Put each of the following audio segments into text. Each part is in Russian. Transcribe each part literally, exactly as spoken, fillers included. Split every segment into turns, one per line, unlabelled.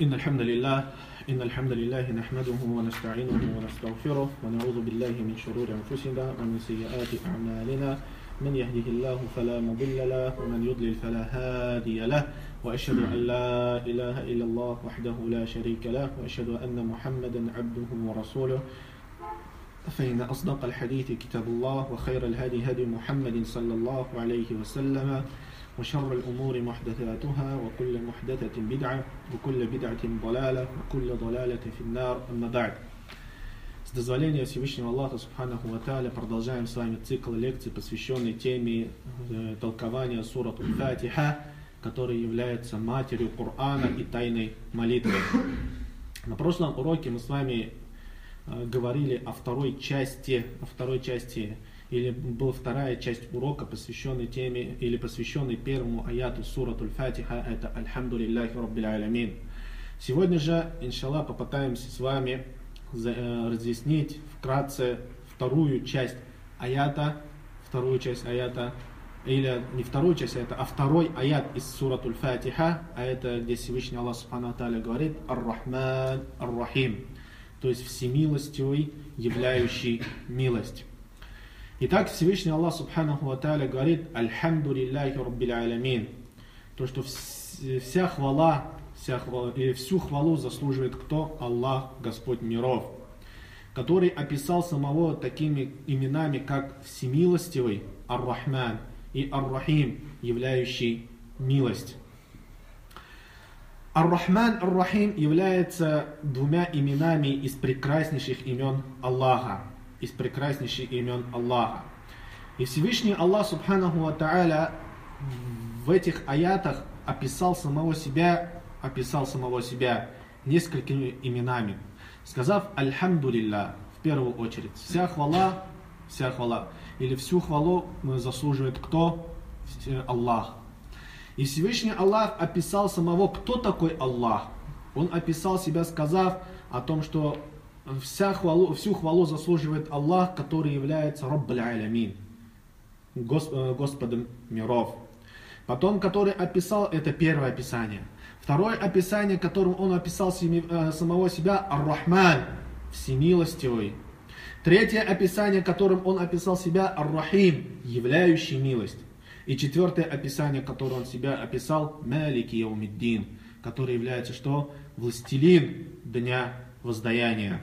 إن الحمد لله إن الحمد لله نحمده ونستعينه ونستغفره ونعوذ بالله من شرور أنفسنا ومن سيئات أعمالنا من يهده الله فلا مضل له ومن يضلل فلا هادي له وأشهد أن لا إله إلا الله وحده لا شريك له وأشهد أن محمدا عبده ورسوله فإن أصدق الحديث كتاب الله وخير الهدي هدي محمد صلى الله عليه وسلم وشر الأمور محدثاتها وكل محدثة بدعة وكل بدعة ضلالة وكل ضلالة في النار أما بعد. С дозволения Всевышнего Аллаха Субханаху ва Тааля продолжаем с вами цикл лекций, посвященный теме э, толкования сурат Аль-Фатиха, который является матерью Корана и тайной молитвы. На прошлом уроке мы с вами э, говорили о второй части, о второй части или была вторая часть урока, посвященной теме, или посвященной первому аяту сурат Аль-Фатиха, это Альхамдулиллахи Раббил Алямин. Сегодня же, иншаллах, попытаемся с вами разъяснить вкратце вторую часть аята, вторую часть аята, или не вторую часть аята, а второй аят из сурат Аль-Фатиха, а это где Всевышний Аллах Субханаху ва Тааля говорит Ар-Рахман Ар-Рахим, то есть всемилостивый, являющий милость. Итак, Всевышний Аллах Субханаху ва Тааля говорит Альхамдулиллахи Раббил Алямин, то, что вся хвала, вся хвала, или всю хвалу заслуживает кто? Аллах, Господь миров, который описал самого такими именами, как Всемилостивый, Ар-Рахман, и Ар-Рахим, являющий милость. Ар-Рахман, Ар-Рахим является двумя именами из прекраснейших имен Аллаха. из прекраснейших имен Аллаха. И Всевышний Аллах Субханаху ва Тааля в этих аятах описал самого себя, описал самого себя несколькими именами, сказав Альхамдулилля в первую очередь. Вся хвала, вся хвала, или всю хвалу заслуживает кто? Аллах. И Всевышний Аллах описал самого, кто такой Аллах. Он описал себя, сказав о том, что Вся хвалу, всю хвалу заслуживает Аллах, который является Раббуль Алямин, Господом миров. Потом, который описал, это первое описание. Второе описание, которым он описал самого себя, Ар-Рахман, всемилостивый. Третье описание, которым он описал себя, Ар-Рахим, являющий милость. И четвертое описание, которым он себя описал, Малики Яумиддин, который является что? Властелин дня воздаяния.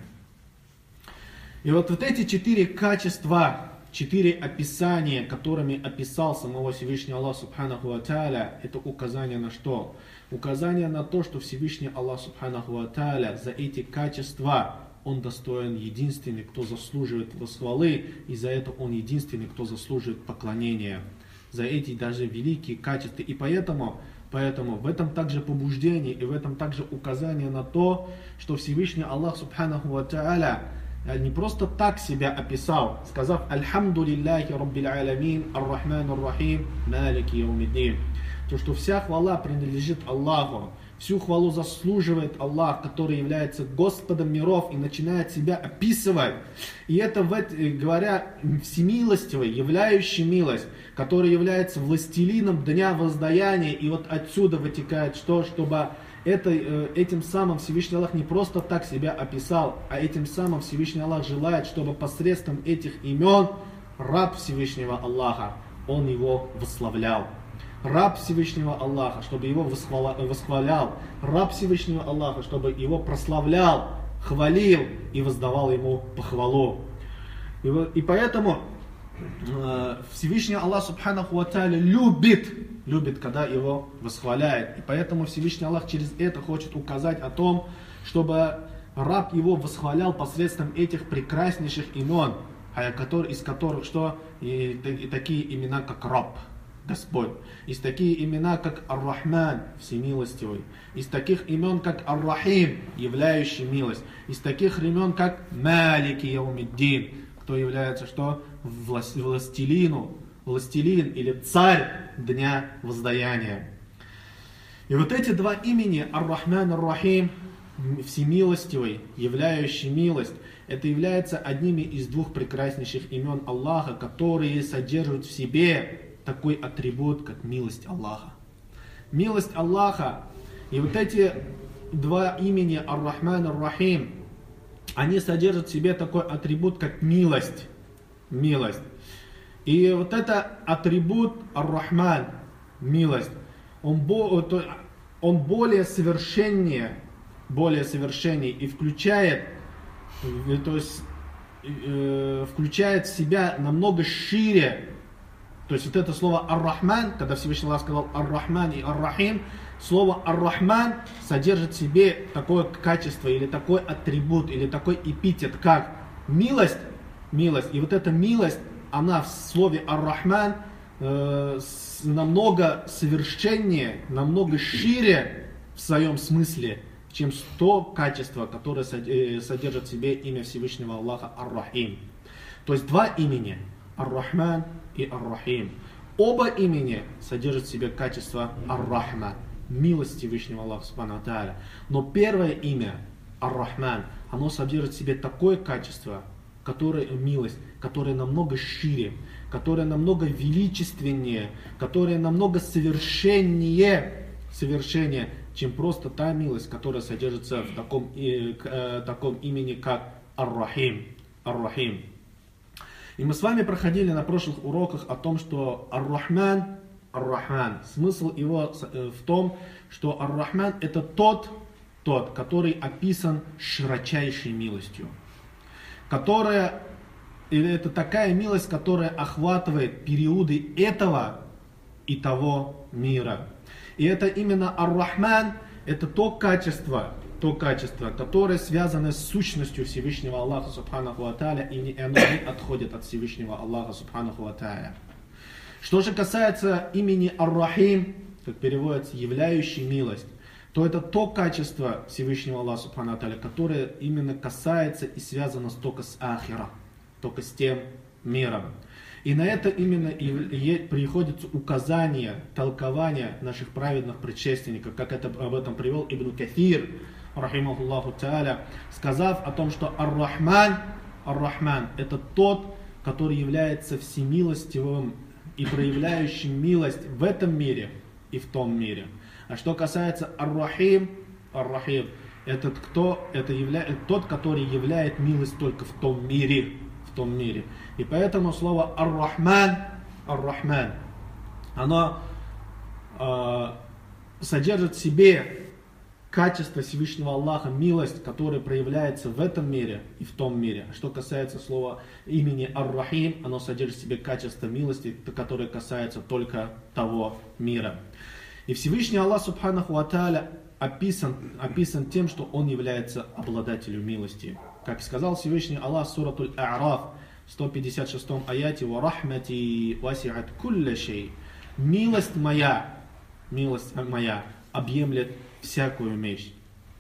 И вот, вот эти четыре качества, четыре описания, которыми описал самого Всевышнего Аллах Субханаху ва Тааля, это указание на что? Указание на то, что Всевышний Аллах Субханаху ва Тааля за эти качества он достоин единственный, кто заслуживает восхвалы, и за это он единственный, кто заслуживает поклонения. За эти даже великие качества. И поэтому Поэтому в этом также побуждение и в этом также указание на то, что Всевышний Аллах Субханаху ва Тааля не просто так себя описал, сказав Альхамдулиллахи Раббил Алямин, Ар-Рахман Ар-Рахим, Малики Яумиддин. То, что вся хвала принадлежит Аллаху, всю хвалу заслуживает Аллах, который является Господом миров и начинает себя описывать. И это, говоря, всемилостивый, являющий милость, который является властелином дня воздаяния. И вот отсюда вытекает что? Чтобы это, этим самым Всевышний Аллах не просто так себя описал, а этим самым Всевышний Аллах желает, чтобы посредством этих имен раб Всевышнего Аллаха, он его восславлял. Раб Всевышнего Аллаха, чтобы его восхвалял. Раб Всевышнего Аллаха, чтобы его прославлял, хвалил и воздавал ему похвалу. И, и поэтому э, Всевышний Аллах Субханаху ва Тааля любит, любит, когда его восхваляет. И поэтому Всевышний Аллах через это хочет указать о том, чтобы раб его восхвалял посредством этих прекраснейших имен, из которых что? И, и такие имена, как Раб, Господь. Есть такие имена, как Ар-Рахман, всемилостивый. Из таких имен, как Ар-Рахим, являющий милость. Из таких имен, как Малики Яумиддин, кто является что? Властелину, властелин или царь дня воздаяния. И вот эти два имени, Ар-Рахман, Ар-Рахим, всемилостивый, являющий милость, это является одними из двух прекраснейших имен Аллаха, которые содержат в себе такой атрибут, как милость Аллаха. Милость Аллаха И вот эти два имени Ар-Рахман, Ар-Рахим, они содержат в себе такой атрибут, как милость. Милость. И вот это атрибут Ар-Рахман, милость, он, он более совершеннее, более совершеннее и включает, то есть, э, включает в себя намного шире. То есть вот это слово Ар-Рахман, когда Всевышний Аллах сказал Ар-Рахман и Ар-Рахим, слово Ар-Рахман содержит в себе такое качество или такой атрибут, или такой эпитет, как милость, милость. И вот эта милость, она в слове Ар-Рахман э, намного совершеннее, намного шире в своем смысле, чем то качество, которое содержит в себе имя Всевышнего Аллаха Ар-Рахим. То есть два имени, Ар-Рахман и Ар-Рахим. Оба имени содержат в себе качество Ар-Рахма, милость Всевышнего Аллаха Субхану ва Тааля. Но первое имя, Ар-Рахман, оно содержит в себе такое качество, которое, милость, которое намного шире, которое намного величественнее, которое намного совершеннее, совершеннее, чем просто та милость, которая содержится в таком, э, э, таком имени, как Ар-Рахим. Ар-Рахим. И мы с вами проходили на прошлых уроках о том, что Ар-Рахман, Ар-Рахман, смысл его в том, что Ар-Рахман это тот, тот, который описан широчайшей милостью, которая, или это такая милость, которая охватывает периоды этого и того мира. И это именно Ар-Рахман, это то качество, то качество, которое связано с сущностью Всевышнего Аллаха Субханаху ва Тааля, и оно не отходит от Всевышнего Аллаха Субханаху ва Тааля. Что же касается имени Ар-Рахим, как переводится, являющий милость, то это то качество Всевышнего Аллаха Субханаху ва Тааля, которое именно касается и связано только с Ахира, только с тем миром. И на это именно и приходится указание, толкование наших праведных предшественников, как это, об этом привел Ибн Кафир, рахимахуллаху тааля, сказав о том, что Ар-Рахман, Ар-Рахман это тот, который является всемилостивым и проявляющим милость в этом мире и в том мире. А что касается Ар-Рахим, Ар-Рахим, этот кто, это является тот, который являет милость только в том мире, в том мире. И поэтому слово Ар-Рахман, Ар-Рахман, оно э, содержит в себе качество Всевышнего Аллаха, милость, которая проявляется в этом мире и в том мире. А что касается слова имени Ар-Рахим, оно содержит в себе качество милости, которое касается только того мира. И Всевышний Аллах Субханаху ва Тааля описан, описан тем, что Он является обладателем милости. Как сказал Всевышний Аллах в суратуль А'раф, в сто пятьдесят шестом аяте: «Ва рахмати васи'ат кулля шей». Милость моя, милость моя объемлет всякую вещь.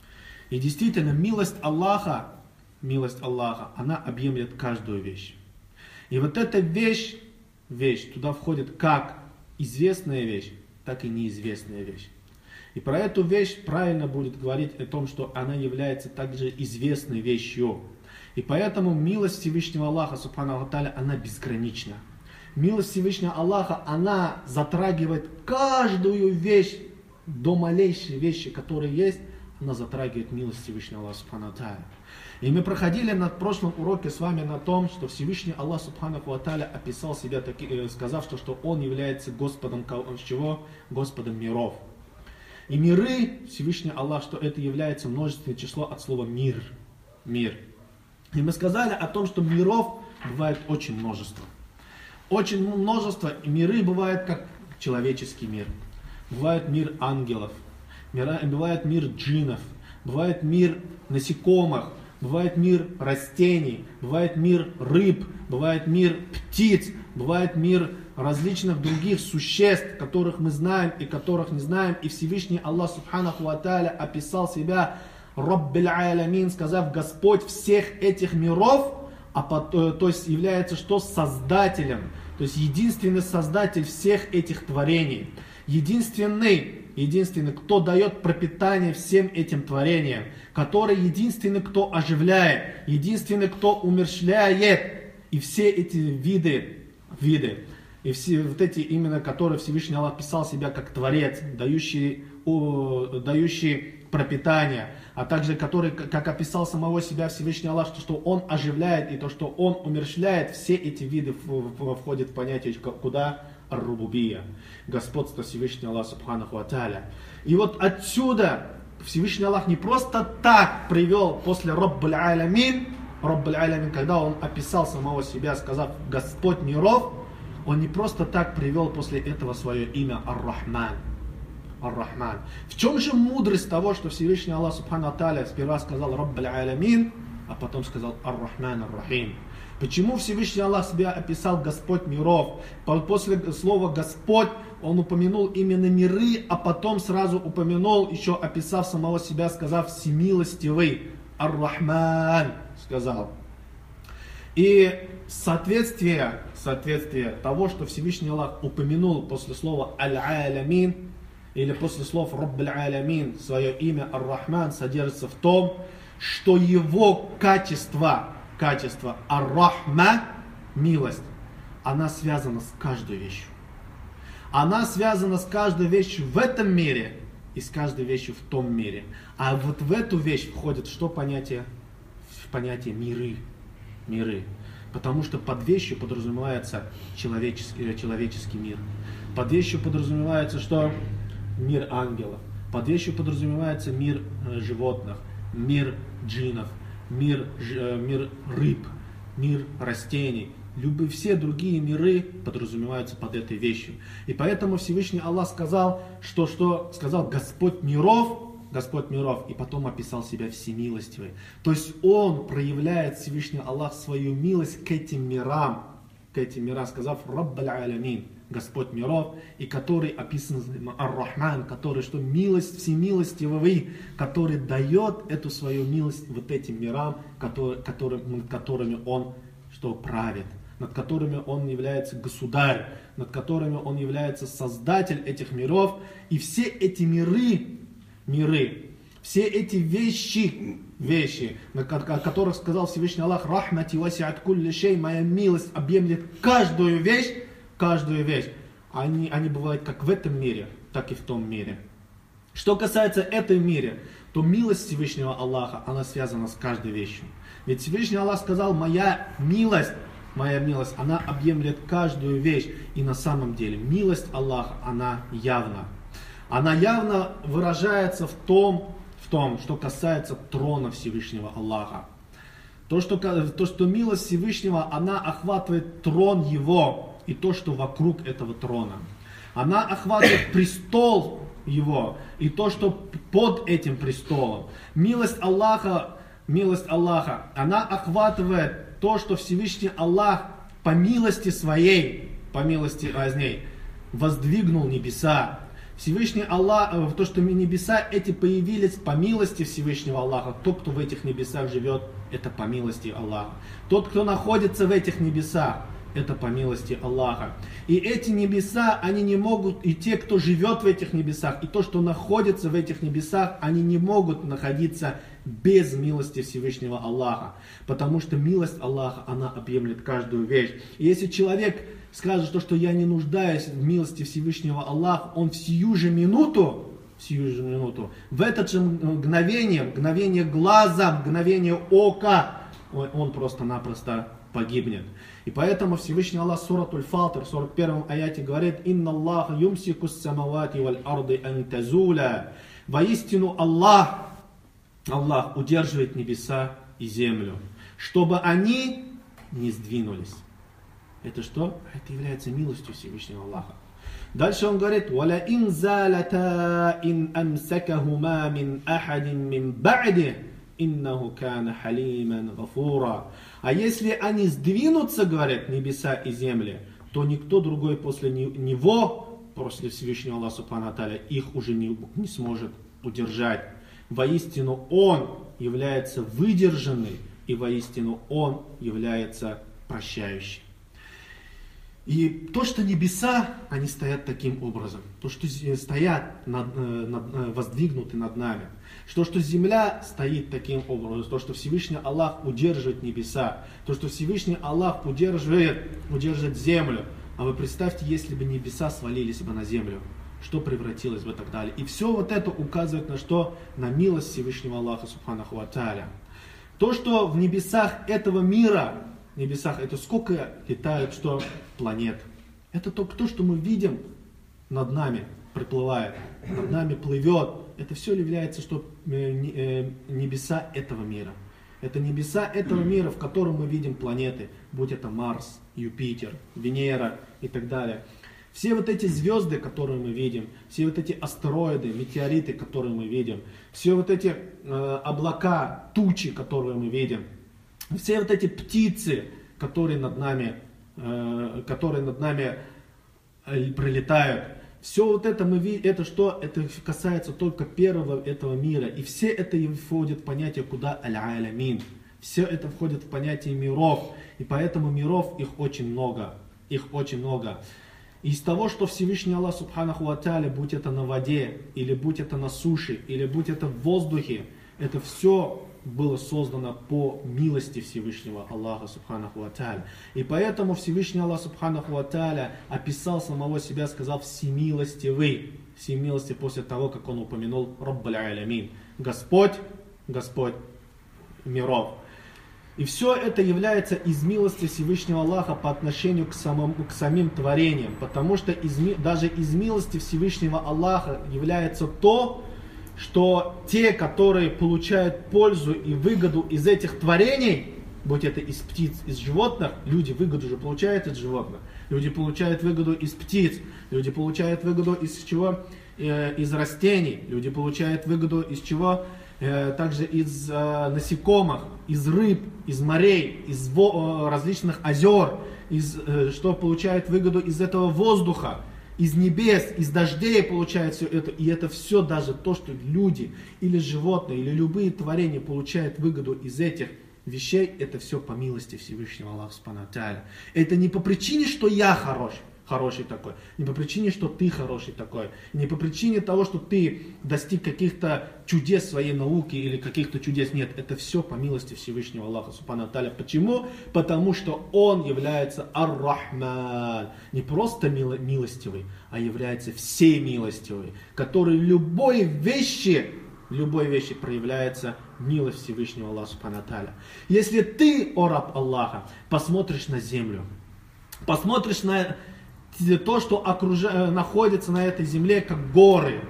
И действительно, милость Аллаха, милость Аллаха, она объемлет каждую вещь. И вот эта вещь, вещь, туда входит как известная вещь, так и неизвестная вещь. И про эту вещь правильно будет говорить о том, что она является также известной вещью. И поэтому милость Всевышнего Аллаха, Субханаху ва Тааля, она безгранична. Милость Всевышнего Аллаха, она затрагивает каждую вещь, до малейшей вещи, которые есть, она затрагивает милость Всевышнего Аллаха Субханаху ва Тааля. И мы проходили на прошлом уроке с вами на том, что Всевышний Аллах Субханаху ва Тааля описал себя, таки, сказав, что, что Он является Господом чего? Господом миров. И миры, Всевышний Аллах, что это является множественное число от слова мир. Мир. И мы сказали о том, что миров бывает очень множество. Очень множество. И миры бывают как человеческий мир. Бывает мир ангелов, бывает мир джиннов, бывает мир насекомых, бывает мир растений, бывает мир рыб, бывает мир птиц, бывает мир различных других существ, которых мы знаем и которых не знаем. И Всевышний Аллах Субханаху ва Тааля описал себя Раббиль Алямин, сказав: Господь всех этих миров, а потом, то есть является что? Создателем, то есть единственный создатель всех этих творений. Единственный, единственный, кто дает пропитание всем этим творениям, который единственный, кто оживляет, единственный, кто умерщвляет. И все эти виды, виды, и все вот эти именно, которые Всевышний Аллах писал себя как Творец, дающий, о, дающий пропитания, а также который, как описал самого себя Всевышний Аллах, что, что Он оживляет и то, что Он умерщвляет, все эти виды входят в понятие куда? Ар-Рубубия, господство Всевышнего Аллаха Субханаху ва Тааля. И вот отсюда Всевышний Аллах не просто так привел после Раббуль Алямин, Раббуль Алямин, когда Он описал самого себя, сказав Господь миров, Он не просто так привел после этого свое имя Ар-Рахман. Ар-Рахман. В чем же мудрость того, что Всевышний Аллах Субхану Тааля сперва сказал Раббуль Алямин, а потом сказал Ар-Рахман Ар-Рахим? Почему Всевышний Аллах себя описал Господь миров? После слова Господь Он упомянул именно миры, а потом сразу упомянул, еще описав самого себя, сказав всемилостивый. Ар-Рахман сказал. И соответствие, соответствие того, что Всевышний Аллах упомянул после слова Аль-Алямин, или после слов Раббуль Алямин, свое имя Ар-Рахман содержится в том, что его качество, качество Ар-Рахма, милость, она связана с каждой вещью. Она связана с каждой вещью в этом мире и с каждой вещью в том мире. А вот в эту вещь входит что понятие? Понятие миры. Миры. Потому что под вещью подразумевается человеческий, человеческий мир. Под вещью подразумевается, что мир ангелов. Под вещью подразумевается мир э, животных, мир джиннов, мир, э, мир рыб, мир растений. Любые, все другие миры подразумеваются под этой вещью. И поэтому Всевышний Аллах сказал, что, что сказал Господь миров, Господь миров, и потом описал себя всемилостивый. То есть Он проявляет, Всевышний Аллах, свою милость к этим мирам, к этим мирам, сказав Раббуль Алямин, Господь миров, и который описан Ар-Рахман, который что милость, всемилостивый, который дает эту свою милость вот этим мирам, который, который, над которыми Он что правит, над которыми Он является государь, над которыми Он является создатель этих миров. И все эти миры, миры, все эти вещи, вещи, о которых сказал Всевышний Аллах, «Рахмати васиат кулли шей», моя милость объемлет каждую вещь, каждую вещь. Они, они бывают как в этом мире, так и в том мире. Что касается этой мира, то милость Всевышнего Аллаха, она связана с каждой вещью. Ведь Всевышний Аллах сказал, моя милость, моя милость, она объемлет каждую вещь. И на самом деле милость Аллаха, она явна. Она явно выражается в том, в том, что касается трона Всевышнего Аллаха. То что, то, что милость Всевышнего, она охватывает трон Его и то, что вокруг этого трона. Она охватывает престол Его и то, что под этим престолом. Милость Аллаха, милость Аллаха, она охватывает то, что Всевышний Аллах по милости своей, по милости возней, воздвигнул небеса. Всевышний Аллах, то, что небеса эти появились по милости Всевышнего Аллаха. Тот, кто в этих небесах живет, это по милости Аллаха. Тот, кто находится в этих небесах, это по милости Аллаха. И эти небеса, они не могут, и те, кто живет в этих небесах, и то, что находится в этих небесах, они не могут находиться без милости Всевышнего Аллаха. Потому что милость Аллаха, она объемлет каждую вещь. И если человек скажет, что, что я не нуждаюсь в милости Всевышнего Аллаха, он в сию же минуту, в сию же минуту, в это же мгновение, мгновение глаза, мгновение ока, он, он просто-напросто погибнет. И поэтому Всевышний Аллах, сура Аль-Фатир, в сорок первом аяте говорит, «Инна Аллаха юмсикус самавати валь арды ан тазуля». Воистину Аллах, Аллах удерживает небеса и землю, чтобы они не сдвинулись. Это что? Это является милостью Всевышнего Аллаха. Дальше он говорит, «Валя ин залата ин амсакахума мин ахадин мин ба'ди, иннаху кана халиман гафура». А если они сдвинутся, говорят, небеса и земли, то никто другой после него, после Всевышнего Аллаха Субхану Тааля, их уже не, не сможет удержать. Воистину Он является выдержанный, и воистину Он является прощающим. И то, что небеса, они стоят таким образом. То, что стоят, над, над, воздвигнуты над нами. То, что земля стоит таким образом. То, что Всевышний Аллах удерживает небеса. То, что Всевышний Аллах удерживает, удерживает землю. А вы представьте, если бы небеса свалились бы на землю. что превратилось в и так далее. И все вот это указывает на что? На милость Всевышнего Аллаха Субханаху ва Тааля. То, что в небесах этого мира, в небесах это сколько летают, что планет. Это только то, что мы видим над нами, приплывает, над нами плывет. Это все является, что небеса этого мира. Это небеса этого мира, в котором мы видим планеты, будь это Марс, Юпитер, Венера и так далее. Все вот эти звезды, которые мы видим, все вот эти астероиды, метеориты, которые мы видим, все вот эти э, облака, тучи, которые мы видим, все вот эти птицы, которые над нами, э, которые над нами э, пролетают, все вот это мы видим, это что? Это касается только первого этого мира. И все это входит в понятие куда аль-алямин. Все это входит в понятие миров. И поэтому миров их очень много. Их очень много. Из того, что Всевышний Аллах Субханаху ва Тааля, будь это на воде, или будь это на суше, или будь это в воздухе, это все было создано по милости Всевышнего Аллаха Субханаху ва Тааля. И поэтому Всевышний Аллах Субханаху ва Тааля описал самого себя, сказал всемилостивый. Всемилости после того, как он упомянул Раббаль алямин. Господь, Господь миров. И все это является из милости Всевышнего Аллаха по отношению к, самому, к самим творениям. Потому что из, даже из милости Всевышнего Аллаха является то, что те, которые получают пользу и выгоду из этих творений, будь это из птиц, из животных, люди выгоду же получают из животных, люди получают выгоду из птиц, люди получают выгоду из чего? Э, из растений, люди получают выгоду из чего? Э, также из э, насекомых, из рыб, из морей, из во, э, различных озер, из, э, что получают выгоду из этого воздуха, из небес, из дождей получают все это. И это все даже то, что люди или животные, или любые творения получают выгоду из этих вещей, это все по милости Всевышнего Аллаха Субхану ва Тааля. Это не по причине, что я хорош, хороший такой, не по причине, что ты хороший такой, не по причине того, что ты достиг каких-то чудес в своей науки или каких-то чудес. Нет, это все по милости Всевышнего Аллаха Субхану ва Тааля. Почему? Потому что Он является Ар-Рахман, не просто милостивый, а является всемилостивый, который в любой вещи, в любой вещи проявляется милость Всевышнего Аллаха Субхану ва Тааля. Если ты, о раб Аллаха, посмотришь на землю, посмотришь на то, что окружа... находится на этой земле, как горы,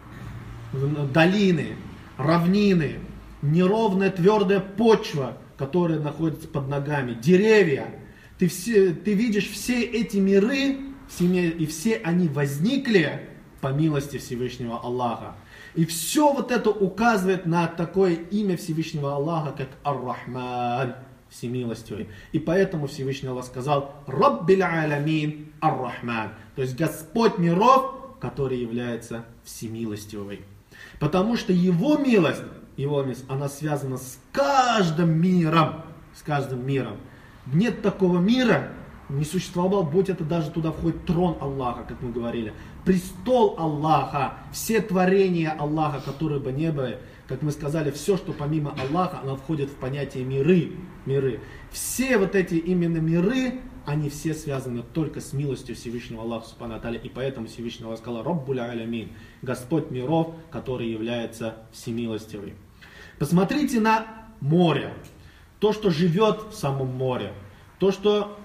долины, равнины, неровная твердая почва, которая находится под ногами, деревья. Ты, все, ты видишь все эти миры, и все они возникли по милости Всевышнего Аллаха. И все вот это указывает на такое имя Всевышнего Аллаха, как Ар-Рахман, всемилостивый. И поэтому Всевышний Аллах сказал Раббиль алямин Ар-Рахман, то есть Господь миров, который является всемилостивый. Потому что Его милость, Его милость, она связана с каждым миром, с каждым миром. Нет такого мира, не существовал, будь это даже туда входит трон Аллаха, как мы говорили, престол Аллаха, все творения Аллаха, которые бы не были, как мы сказали, все, что помимо Аллаха, оно входит в понятие миры, миры. Все вот эти именно миры, они все связаны только с милостью Всевышнего Аллаха Субхану ва Тааля. И поэтому Всевышний Аллах сказал Раббуль алямин, Господь миров, который является всемилостивый. Посмотрите на море, то, что живет в самом море, то, что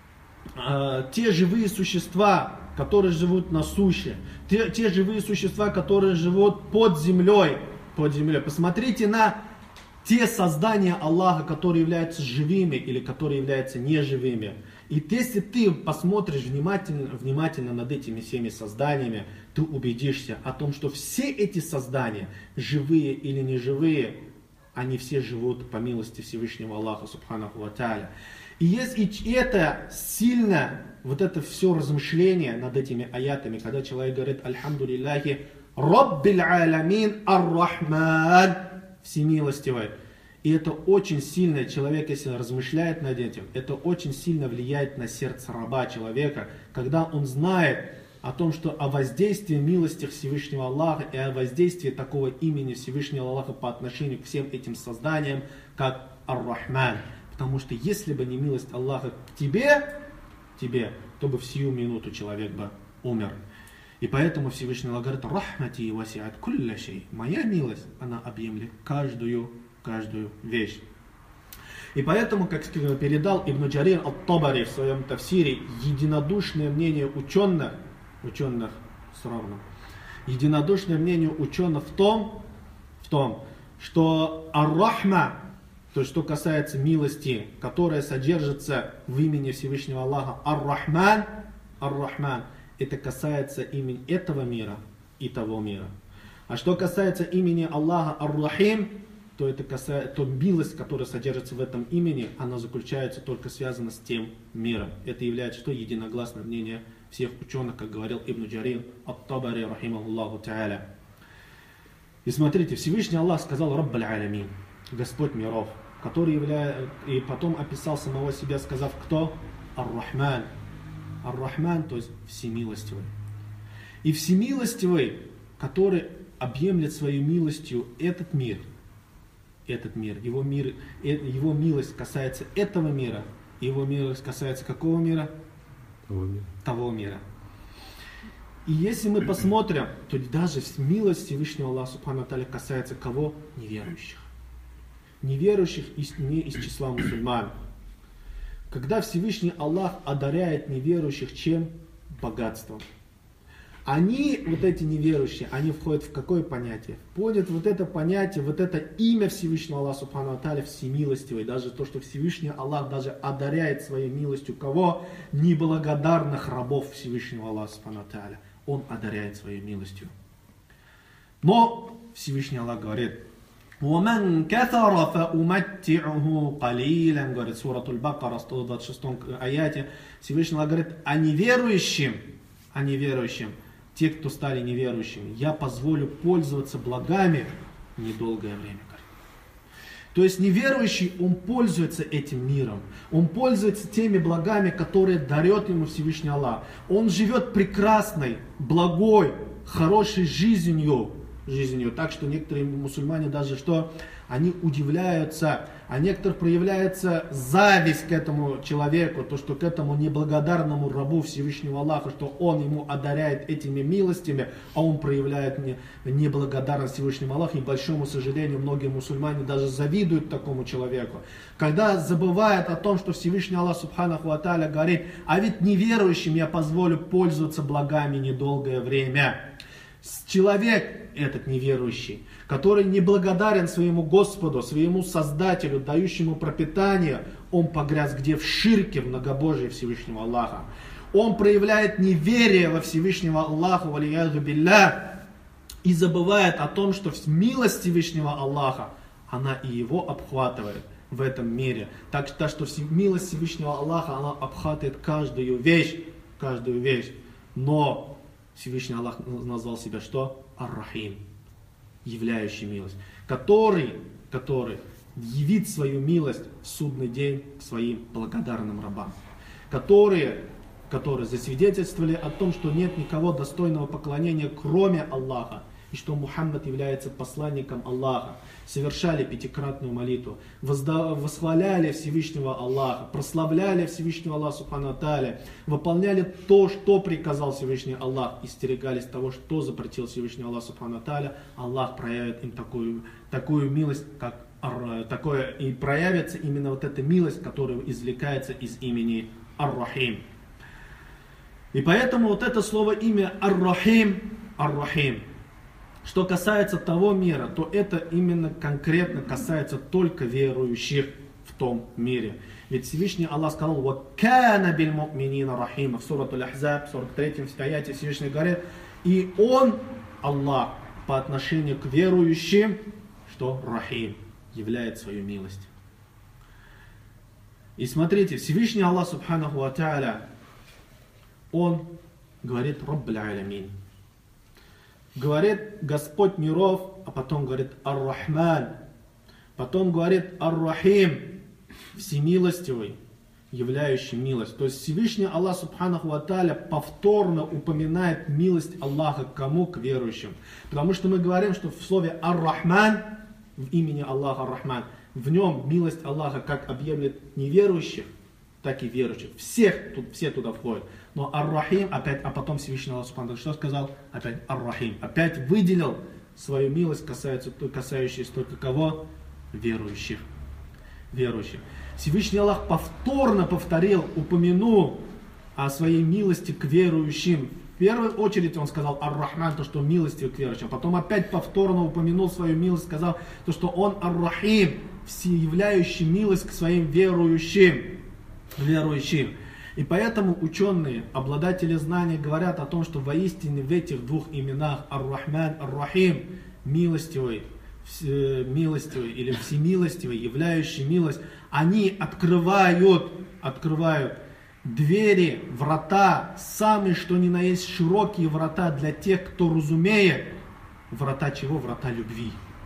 э, те живые существа, которые живут на суше, те, те живые существа, которые живут под землей, под землей. Посмотрите на те создания Аллаха, которые являются живыми или которые являются неживыми. И если ты посмотришь внимательно, внимательно над этими всеми созданиями, ты убедишься о том, что все эти создания, живые или неживые, они все живут по милости Всевышнего Аллаха Субханаху ва Тааля. И если это сильно, вот это все размышление над этими аятами, когда человек говорит Альхамдулиллахи Раббиль алямин Ар-Рахман, всемилостивый. И это очень сильно, человек, если размышляет над этим, это очень сильно влияет на сердце раба человека, когда он знает о том, что о воздействии милости Всевышнего Аллаха и о воздействии такого имени Всевышнего Аллаха по отношению к всем этим созданиям, как Ар-Рахман. Потому что если бы не милость Аллаха к тебе, тебе, то бы в сию минуту человек бы умер. И поэтому Всевышний Аллах говорит: «Рахмати васиат кулля шей». Моя милость, она объемлет каждую, каждую вещь. И поэтому, как передал Ибн Джарир ат-Табари в своем тафсире, единодушное мнение ученых, ученых с равным, единодушное мнение ученых в том, в том, что ар-Рахма, то есть что касается милости, которая содержится в имени Всевышнего Аллаха, ар-Рахман, ар-Рахман, это касается имени этого мира и того мира. А что касается имени Аллаха ар-Рахим, то это касается, то милость, которая содержится в этом имени, она заключается только связана с тем миром. Это является что? Единогласное мнение всех ученых, как говорил Ибн Джарир ат-Табари, рахимахуллаху та'аля. И смотрите, Всевышний Аллах сказал: «Раббаль алямин», Господь миров, который является, и потом описал самого себя, сказав, кто? Ар-Рахман. Ар-Рахман, то есть всемилостивый. И всемилостивый, который объемлет своей милостью этот мир, этот мир, его мир, его милость касается этого мира, его милость касается какого мира?
Того мира.
Того мира. И если мы посмотрим, то даже милость Всевышнего Аллаха Субхану Тааля касается кого? Неверующих. Неверующих из, не из числа мусульман. Когда Всевышний Аллах одаряет неверующих чем? Богатством. Они, вот эти неверующие, они входят в какое понятие? Входят вот это понятие, вот это имя Всевышнего Аллаха Субхану Тааля всемилостивый. Даже то, что Всевышний Аллах даже одаряет своей милостью кого? Неблагодарных рабов Всевышнего Аллаха Субхану Тааля. Он одаряет своей милостью. Но Всевышний Аллах говорит: «Ваман кафара фауматти'уху калилан», говорит сура Аль-Бакара, сто двадцать шестом аяте. Всевышний Аллах говорит о неверующем, о неверующем, те, кто стали неверующими, я позволю пользоваться благами недолгое время. То есть неверующий, он пользуется этим миром. Он пользуется теми благами, которые дарет ему Всевышний Аллах. Он живет прекрасной, благой, хорошей жизнью. жизнью. Так что некоторые мусульмане даже что, они удивляются, а некоторых проявляется зависть к этому человеку, то, что к этому неблагодарному рабу Всевышнего Аллаха, что он ему одаряет этими милостями, а он проявляет не, неблагодарность Всевышнему Аллаху. И, к большому сожалению, многие мусульмане даже завидуют такому человеку. Когда забывают о том, что Всевышний Аллах Субханаху ва Тааля говорит: а ведь неверующим я позволю пользоваться благами недолгое время. Человек этот неверующий, который неблагодарен своему Господу, своему Создателю, дающему пропитание, он погряз где? В ширке, в многобожии Всевышнего Аллаха. Он проявляет неверие во Всевышнего Аллаха, валияду билля, и забывает о том, что милость Всевышнего Аллаха, она и его обхватывает в этом мире. Так что милость Всевышнего Аллаха, она обхватывает каждую вещь, каждую вещь. Но Всевышний Аллах назвал себя что? Ар-Рахим, являющий милость, который, который явит свою милость в судный день к своим благодарным рабам, которые, которые засвидетельствовали о том, что нет никого достойного поклонения, кроме Аллаха, и что Мухаммад является посланником Аллаха, совершали пятикратную молитву, восхваляли Всевышнего Аллаха, прославляли Всевышнего Аллаха Субхану Тааля, выполняли то, что приказал Всевышний Аллах, и стерегались того, что запретил Всевышний Аллах Субхану Тааля. Аллах проявит им такую, такую милость, как такое, и проявится именно вот эта милость, которая извлекается из имени Ар-Рахим. И поэтому вот это слово имя Ар-Рахим, Ар-Рахим, что касается того мира, то это именно конкретно касается только верующих в том мире. Ведь Всевышний Аллах сказал: «Вакана биль му'минина рахима» в сура Аль-Ахзаб, сорок третьем аяте Всевышний говорит, и Он, Аллах, по отношению к верующим, что Рахим, являет свою милость. И смотрите, Всевышний Аллах Субханаху ва Тааля, Он говорит: «Раббаль алямин». Говорит Господь миров, а потом говорит Ар-Рахман, потом говорит Ар-Рахим, всемилостивый, являющий милость. То есть Всевышний Аллах Субханаху ва Тааля повторно упоминает милость Аллаха к кому? К верующим. Потому что мы говорим, что в слове Ар-Рахман, в имени Аллаха Ар-Рахман, в нем милость Аллаха как объемлет неверующих, так и верующих. Всех, тут, все туда входят. Но Ар-Рахим, опять, а потом Всевышний Аллах Субхану что сказал? Опять Ар-Рахим. Опять выделил свою милость, касается, касающуюся только кого? Верующих. Верующих. Всевышний Аллах повторно повторил, упомянул о своей милости к верующим. В первую очередь он сказал Ар-Рахман, то, что милостью к верующим. Потом опять повторно упомянул свою милость, сказал, то, что он Ар-Рахим, всеявляющий милость к своим верующим. верующим. И поэтому ученые, обладатели знаний, говорят о том, что воистине в этих двух именах Ар-Рахман, Ар-Рахим, милостивый, милостивый или всемилостивый, являющий милость, они открывают, открывают двери, врата, самые что ни на есть широкие врата для тех, кто разумеет. Врата чего? Врата любви.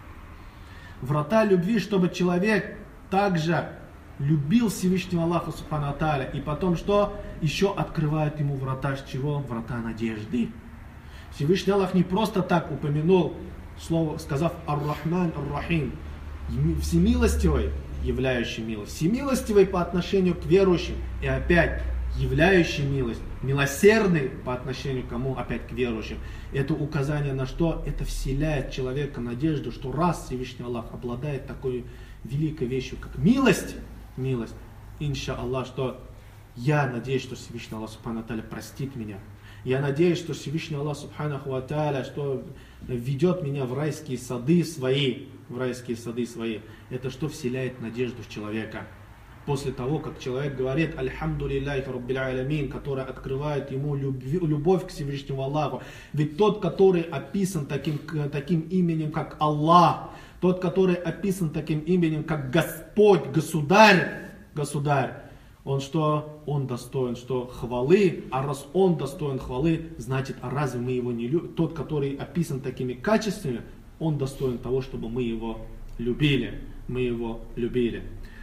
Врата любви, чтобы человек также любил Всевышнего Аллаха Субхану ва Тааля. И потом что? Еще открывают ему врата чего? Врата надежды. Всевышний Аллах не просто так упомянул слово, сказав Ар-Рахман, Ар-Рахим, всемилостивый, являющий милость. Всемилостивый по отношению к верующим. И опять, являющий милость. Милосердный по отношению к кому? Опять к верующим. Это указание на что? Это вселяет человека надежду, что раз Всевышний Аллах обладает такой великой вещью, как милость, милость, инша Аллах, что я надеюсь, что Всевышний Аллах Субхану ва Тааля простит меня. Я надеюсь, что Всевышний Аллах Субхану ва Тааля, что ведет меня в райские сады свои, в райские сады свои. Это что вселяет надежду в человека. После того, как человек говорит «Альхамду лилляхи Раббил Алямин», которая открывает ему любви, любовь к Всевышнему Аллаху. Ведь тот, который описан таким, таким именем, как Аллах, тот, который описан таким именем, как Господь, Государь, Государь, он что? Он достоин что? Хвалы. А раз он достоин хвалы, значит, а разве мы его не любим? Тот, который описан такими качествами, он достоин того, чтобы мы его любили. Мы его любили.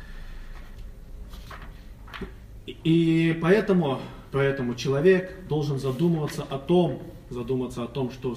И поэтому, поэтому человек должен задумываться о том, задуматься о том, что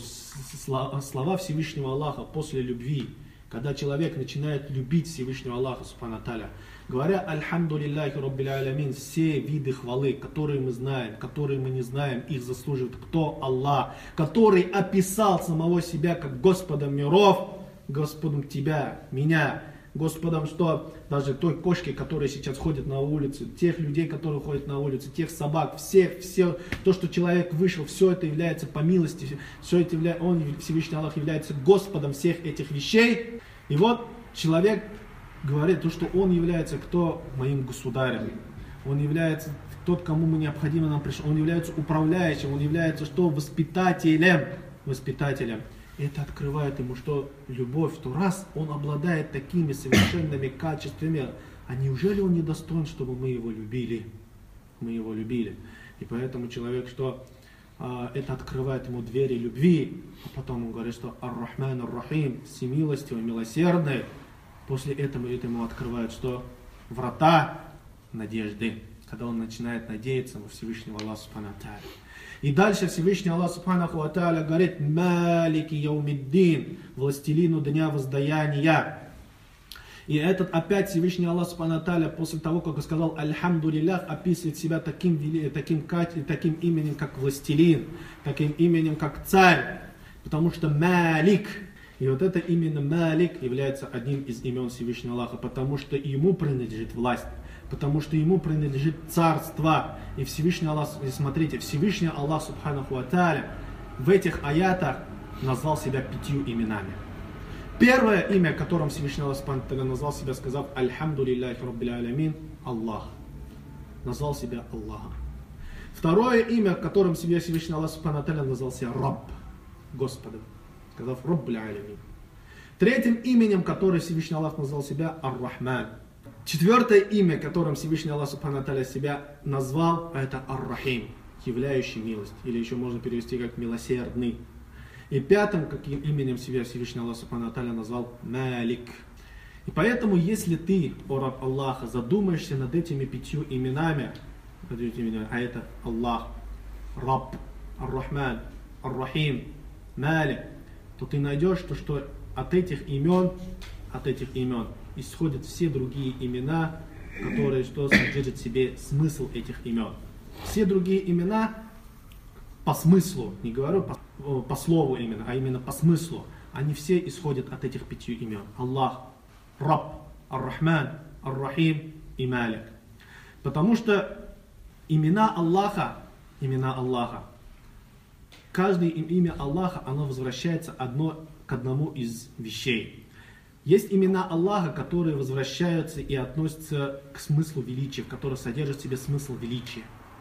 слова Всевышнего Аллаха после любви, когда человек начинает любить Всевышнего Аллаха Субхану ва Тааля, говоря «Альхамду лилляхи Раббил Алямин», все виды хвалы, которые мы знаем, которые мы не знаем, их заслуживает кто? Аллах, который описал самого себя как Господом миров, Господом тебя, меня, Господом, что даже той кошки, которая сейчас ходит на улицу, тех людей, которые ходят на улицу, тех собак, все, все, то, что человек вышел, все это является по милости, все это является, он, Всевышний Аллах, является Господом всех этих вещей. И вот человек говорит, то, что он является кто? Моим государем. Он является тот, кому мы необходимо нам пришел. Он является управляющим, он является что? Воспитателем. Воспитателем. Это открывает ему, что любовь, то раз он обладает такими совершенными качествами, а неужели он не достоин, чтобы мы его любили? Мы его любили. И поэтому человек, что а, это открывает ему двери любви, а потом он говорит, что Ар-Рахман, Ар-Рахим, всемилостивый, милосердный. После этого это ему открывает, что врата надежды, когда он начинает надеяться на Всевышнего Аллаха Субхану ва Тааля. И дальше Всевышний Аллах Субхану ва Тааля говорит «Малики яумиддин», властелину дня воздаяния. И этот опять Всевышний Аллах Субхану ва Тааля после того, как он сказал «Альхамду лиллях», описывает себя таким, таким, таким именем, как властелин, таким именем, как царь, потому что «Малик». И вот это именно Малик является одним из имен Всевышнего Аллаха, потому что ему принадлежит власть. Потому что ему принадлежит царство. И Всевышний Аллах, смотрите, Всевышний Аллах Субхану ва Тааля в этих аятах назвал себя пятью именами. Первое имя, которым Всевышний Аллах Субхану ва Тааля назвал себя, сказав «Альхамду лилляхи Раббил Алямин», Аллах. Назвал себя Аллахом. Второе имя, которым себя Всевышний Аллах Субхану ва Тааля назвал себя Рабб, Господом, сказав «Раббил Алямин». Третьим именем, которое Всевышний Аллах назвал себя Ар-Рахман. Четвертое имя, которым Всевышний Аллах Субхану ва Тааля себя назвал, это Ар-Рахим, являющий милость, или еще можно перевести как милосердный. И пятым, каким именем себя Всевышний Аллах Субхану ва Тааля назвал Малик. И поэтому, если ты, о раб Аллаха, задумаешься над этими пятью именами, а это Аллах, Раб, Ар-Рахман, Ар-Рахим, Малик, то ты найдешь, то, что от этих имен, от этих имен исходят все другие имена, которые что содержат в себе смысл этих имен. Все другие имена по смыслу, не говорю по, по слову именно, а именно по смыслу, они все исходят от этих пяти имен. Аллах, Рабб, Ар-Рахман, Ар-Рахим и Малик. Потому что имена Аллаха, имена Аллаха, каждое имя Аллаха, оно возвращается одно к одному из вещей. Есть имена Аллаха, которые возвращаются и относятся к смыслу величия, которые содержат в себе смысл величия.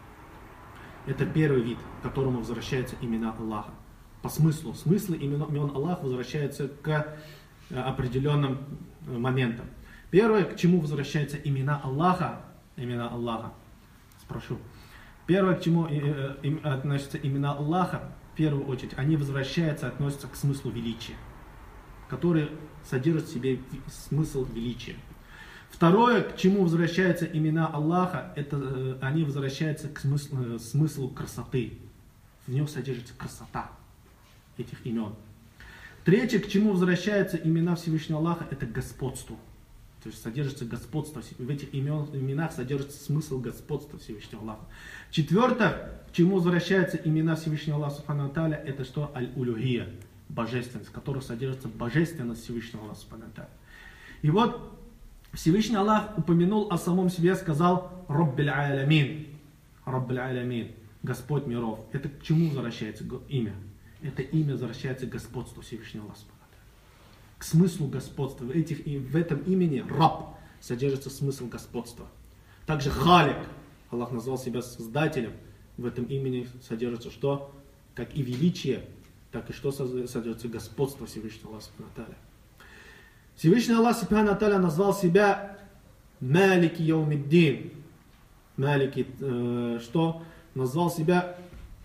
Это первый вид, к которому возвращаются имена Аллаха. По смыслу. Смысл имен, имен Аллаха возвращаются к определенным моментам. Первое, к чему возвращаются имена Аллаха, имена Аллаха, спрошу. Первое, к чему относятся имена Аллаха, в первую очередь, они возвращаются, относятся к смыслу величия, который содержит в себе смысл величия. Второе, к чему возвращаются имена Аллаха, это э, они возвращаются к смыслу, э, смыслу красоты. В нем содержится красота этих имен. Третье, к чему возвращаются имена Всевышнего Аллаха, это господство. То есть содержится господство. В этих имен, именах содержится смысл господства Всевышнего Аллаха. Четвертое, к чему возвращаются имена Всевышнего Аллаха Субхану Тааля, это что? Аль-Улюхия, божественность, в которой содержится божественность Всевышнего Аллаха Субхану Тааля. И вот Всевышний Аллах упомянул о самом себе, сказал Раббиль Алямин. Раббиль Алямин, Господь миров. Это к чему возвращается имя? Это имя возвращается к господству Всевышнего Аллаха. К смыслу господства. В, этих, в этом имени Раб содержится смысл господства. Также Халик. Аллах назвал себя создателем. В этом имени содержится что? Как и величие, так и что содержится господство Всевышнего Аллаха. Всевышний Аллах Субхану Тааля назвал себя Малики Яумиддин. Малики, э, что? Назвал себя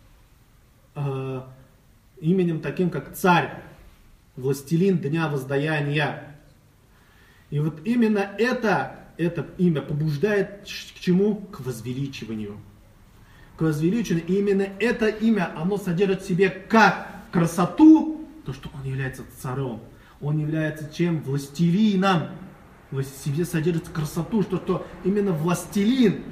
э, именем таким, как царь, властелин дня воздаяния. И вот именно это, это имя побуждает к чему? К возвеличиванию. К возвеличиванию. И именно это имя, оно содержит в себе как красоту, то, что он является царем. Он является чем? Властелином. В себе содержит красоту, что, что именно властелин,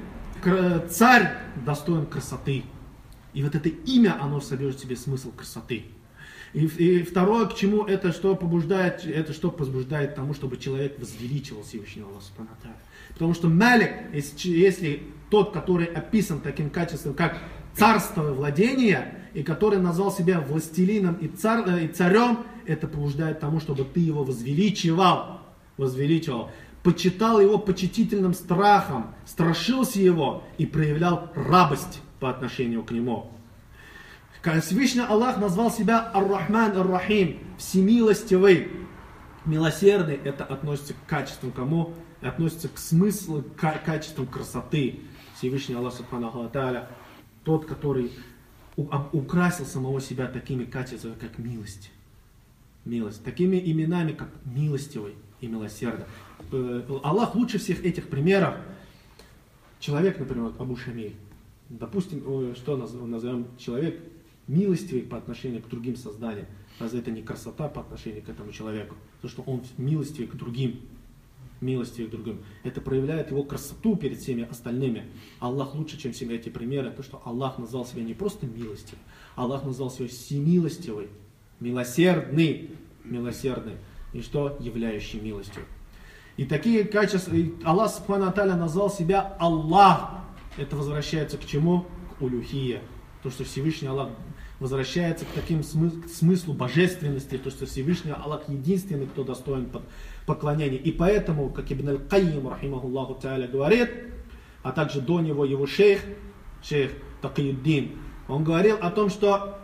царь достоин красоты. И вот это имя, оно содержит в себе смысл красоты. И, и второе, к чему это что побуждает, это что побуждает к тому, чтобы человек возвеличивал Всевышнего Аллаха Субхану Тааля. Потому что Малик, если, если тот, который описан таким качеством, как царство владения, и который назвал себя властелином и, царь, и царем, это побуждает к тому, чтобы ты его возвеличивал, возвеличивал, почитал его почтительным страхом, страшился его и проявлял рабость по отношению к нему. Всевышний Аллах назвал себя Ар-Рахман Ар-Рахим, всемилостивый, милосердный. Это относится к качествам кому? Относится к смыслу, к качествам красоты. Всевышний Аллах Субхану Тааля, тот, который украсил самого себя такими качествами, как милость. Милость. Такими именами, как милостивый и милосердный. Аллах лучше всех этих примеров. Человек, например, Абу Шамиль. Допустим, что назовем человек милостивый по отношению к другим созданиям. Разве это не красота по отношению к этому человеку? То, что он милостивый к другим. Милостивый к другим. Это проявляет его красоту перед всеми остальными. Аллах лучше, чем все эти примеры. То, что Аллах назвал себя не просто милостивый. Аллах назвал себя всемилостивый. Милосердный. Милосердный. И что? Являющий милостью. И такие качества. Аллах Субхану Тааля назвал себя Аллах. Это возвращается к чему? К улюхие. То, что Всевышний Аллах возвращается к таким смыслу, к смыслу божественности, то, что Всевышний Аллах единственный, кто достоин поклонения. И поэтому, как Ибн Аль-Кайим, рахимахуллаху та'аля, говорит, а также до него его шейх, шейх Такиюддин, он говорил о том, что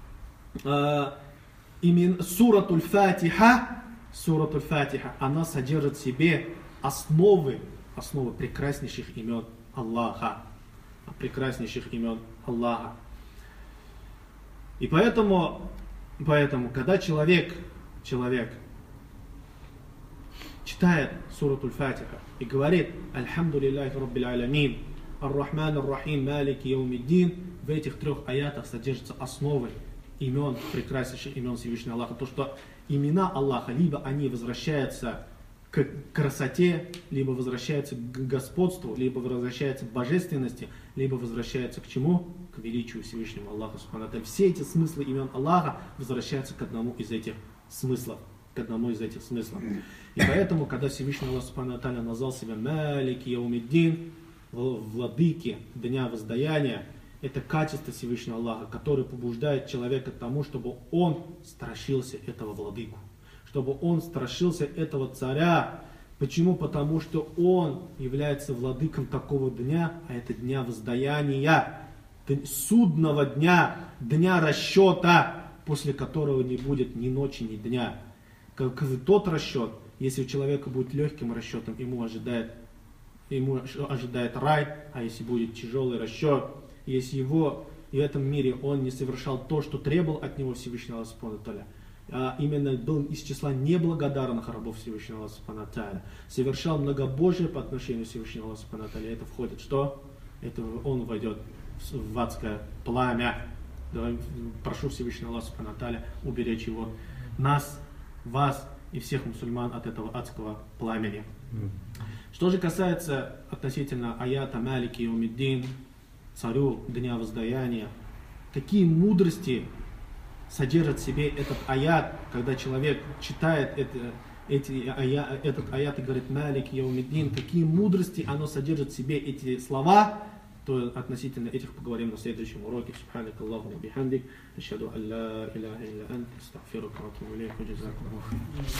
э, именно суратуль Фатиха, суратуль Фатиха, она содержит в себе основы, основы прекраснейших имен Аллаха. Прекраснейших имен Аллаха. И поэтому, поэтому когда человек, человек читает суратуль Фатиха и говорит Альхамду лилляхи Раббиль Алямин, Ар-Рахман Ар-Рахим, Малики Яумиддин, в этих трех аятах содержатся основы имен, прекраснейших имен Всевышнего Аллаха. То, что имена Аллаха, либо они возвращаются к красоте, либо возвращается к господству, либо возвращается к божественности, либо возвращается к чему? К величию Всевышнего Аллаха Субхану ва Тааля. Все эти смыслы имен Аллаха возвращаются к одному из этих смыслов. К одному из этих смыслов. И поэтому, когда Всевышний Аллах Субхану ва Тааля назвал себя Малик Яумиддин, владыки дня воздаяния, это качество Всевышнего Аллаха, которое побуждает человека к тому, чтобы он страшился этого владыку, чтобы он страшился этого царя. Почему? Потому что он является владыком такого дня, а это дня воздаяния, судного дня, дня расчета, после которого не будет ни ночи, ни дня. Как тот расчет, если у человека будет легким расчетом, ему ожидает, ему ожидает рай, а если будет тяжелый расчет, если его в этом мире он не совершал то, что требовал от него Всевышний Аллах Субхану ва Тааля, а именно был из числа неблагодарных рабов Всевышнего Аллаха Субхану ва Тааля, совершал многобожие по отношению к Всевышнему Аллаху Субхану ва Тааля, это входит что? Это он войдет в адское пламя. Давай, прошу Всевышнего Аллаха Субхану ва Тааля уберечь его, нас, вас и всех мусульман от этого адского пламени. Что же касается относительно аята Малики Яумиддин, царю дня воздаяния, какие мудрости содержит в себе этот аят, когда человек читает это, эти, ая, этот аят и говорит Малик Яумиддин, какие мудрости оно содержит в себе эти слова, то относительно этих поговорим на следующем уроке. Субханак Аллаху ва бихамдик, ашхаду ан ла иляха илля ант, астагфирука ва атубу илейк, ва джазакаллаху.